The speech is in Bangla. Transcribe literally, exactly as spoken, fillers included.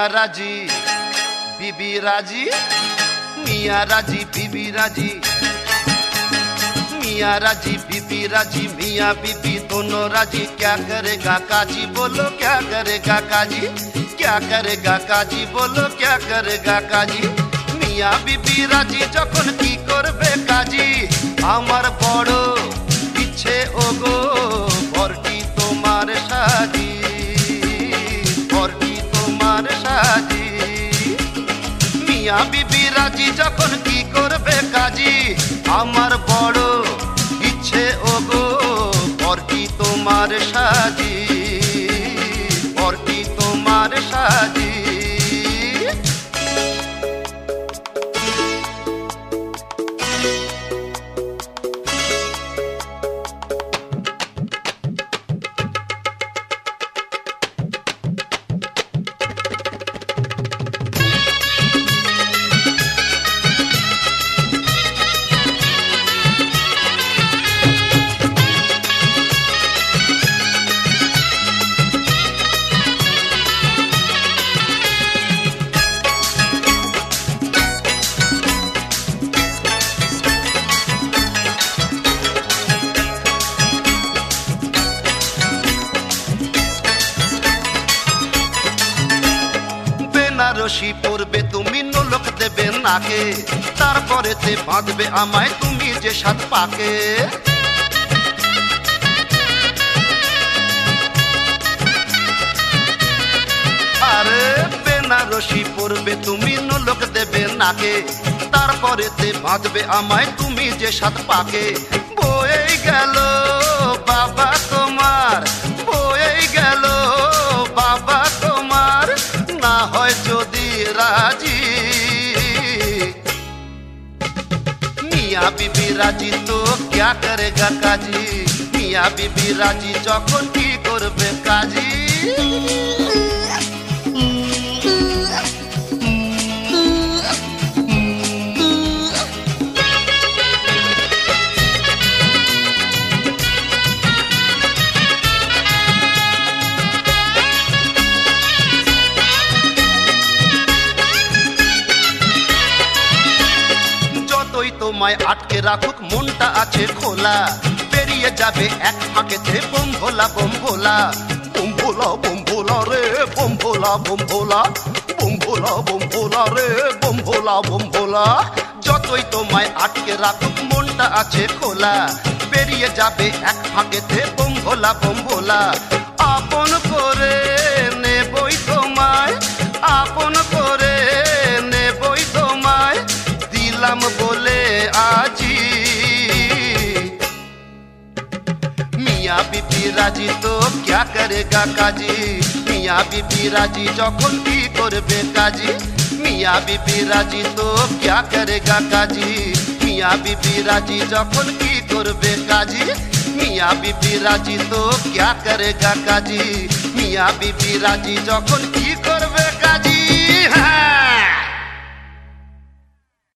রাজি बीबी राजी मियाँ राजी बीबी राजी मियाँ राजी बीबी राजी मियाँ बीबी दोनों राजी क्या करेगा काजी बोलो क्या करेगा काजी क्या करेगा काजी बोलो क्या करेगा काजी मियाँ बीबी राजी যখন কি করবে কাজী আমার বড় ইচ্ছে ওগো বরটি তোমার সাজি বরটি তোমার সাজি মিয়াঁ বিবি রাজি যখন কি করবে কাজী আমার বড় ইচ্ছে ওগো বরটি তোমার সাজি বরটি তোমার সাজি বেনারসি পরবে তুমি নোলক দেবে নাকে তারপরেতে বাঁধবে আমায় তুমি যে সাত পাকে আরে বেনারসি পরবে তুমি নোলক দেবে নাকে তারপরেতে বাঁধবে আমায় তুমি যে সাত পাকে বয়ে গেল বাবা তোমার বয়ে গেল বাবা তোমার না হয় যদি রাজি মিয়াঁ বিবি রাজি তো क्या करेगा काजी मियाँ बीबी राजी যখন কি করবে কাজী তোমায় আটকে রাখুক মনটা আছে খোলা বেরিয়ে যাবে এক ফাঁকেতে বোম ভোলা বোম ভোলা বোম ভোলা বোম ভোলা রে বোম ভোলা বোম ভোলা বোম ভোলা বোম ভোলা রে বোম ভোলা বোম ভোলা যতই তোমায় আটকে রাখুক মনটা আছে খোলা বেরিয়ে যাবে এক ফাঁকেতে বোম ভোলা বোম ভোলা আপন করে নেবই তোমায় আপন করে নেবই তোমায় দিলাম বলে আজি মিয়াঁ বিবি রাজি তো क्या करेगा काजी মিয়াঁ বিবি রাজি যখন কি করবে কাজী মিয়াঁ বিবি রাজি তো क्या करेगा काजी মিয়াঁ বিবি রাজি যখন কি করবে কাজী মিয়াঁ বিবি রাজি তো क्या करेगा काजी মিয়াঁ বিবি রাজি যখন কি করবে কাজী